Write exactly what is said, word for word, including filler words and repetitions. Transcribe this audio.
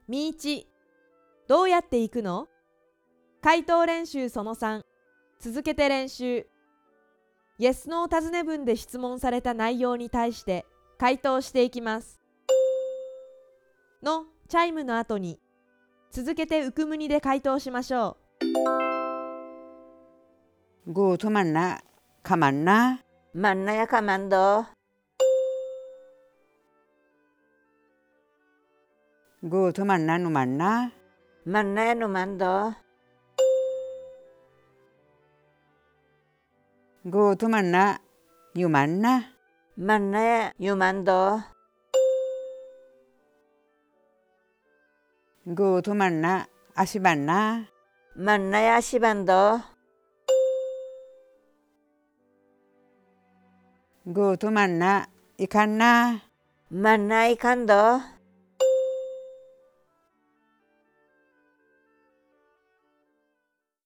みいち、どうやって行くの？回答練習そのさん、続けて練習。イエス・ノー尋ね文で質問された内容に対して回答していきます。のチャイムの後に続けてウクムニで回答しましょう。구トマンナ、カマンナ。 만나야 가만둬. 구トマンナ、ヌマンナ。 만나야 누만둬. 구トマンナ、ユマンナ。 만나야 유만둬. 구トマンナ、アシバンナ。 만나야 시반둬. 구トマンナ、イカンナ。 만나야 이칸둬.